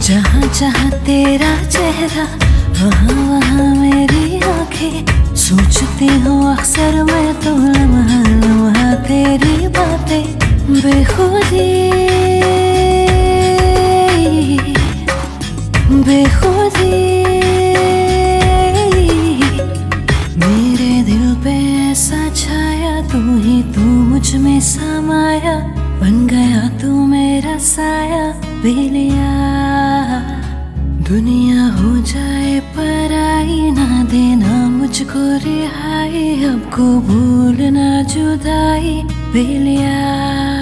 जहाँ जहाँ तेरा चेहरा, वहाँ वहाँ मेरी आंखें। सोचती हूँ अक्सर मैं तो लम्हा लम्हा तेरी बातें। बेखुदी बेखुदी मेरे दिल पे ऐसा छाया, तू ही तू मुझ में समाया। बन गया तू मेरा साया बेलिया। दुनिया हो जाए पराई, ना देना मुझको रिहाई। अब को भूलना जुदाई बेलिया।